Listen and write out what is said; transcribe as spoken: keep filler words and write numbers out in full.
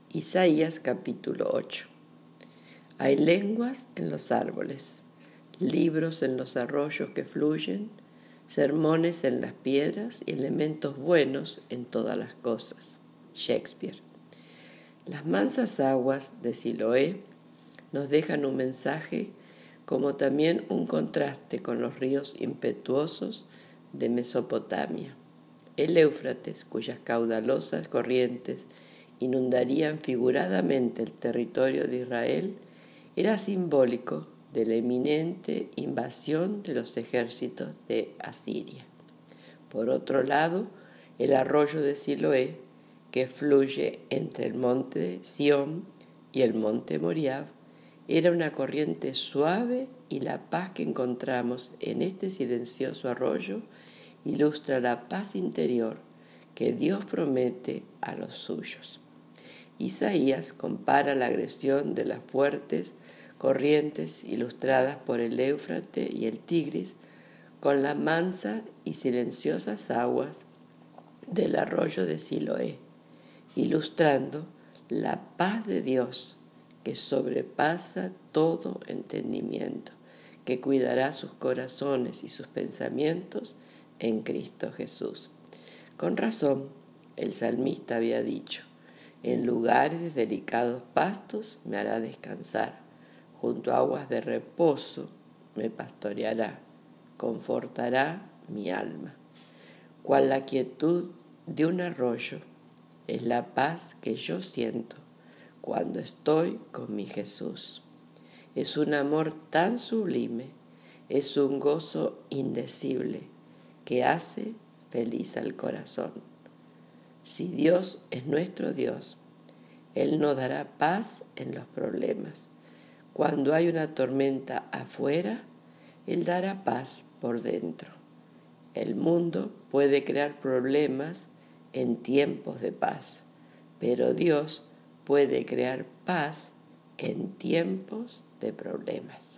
Isaías capítulo ocho. Hay lenguas en los árboles, libros en los arroyos que fluyen, sermones en las piedras y elementos buenos en todas las cosas. Shakespeare. Las mansas aguas de Siloé nos dejan un mensaje, como también un contraste con los ríos impetuosos de Mesopotamia. El Éufrates, cuyas caudalosas corrientes inundarían figuradamente el territorio de Israel, era simbólico de la inminente invasión de los ejércitos de Asiria. Por otro lado, el arroyo de Siloé, que fluye entre el monte Sión y el monte Moriab, era una corriente suave, y la paz que encontramos en este silencioso arroyo ilustra la paz interior que Dios promete a los suyos. Isaías compara la agresión de las fuertes corrientes ilustradas por el Éufrates y el Tigris con las mansas y silenciosas aguas del arroyo de Siloé, ilustrando la paz de Dios que sobrepasa todo entendimiento, que cuidará sus corazones y sus pensamientos en Cristo Jesús. Con razón, el salmista había dicho: en lugares de delicados pastos me hará descansar, junto a aguas de reposo me pastoreará, confortará mi alma. Cual la quietud de un arroyo es la paz que yo siento cuando estoy con mi Jesús. Es un amor tan sublime, es un gozo indecible que hace feliz al corazón. Si Dios es nuestro Dios, Él nos dará paz en los problemas. Cuando hay una tormenta afuera, Él dará paz por dentro. El mundo puede crear problemas en tiempos de paz, pero Dios puede crear paz en tiempos de problemas.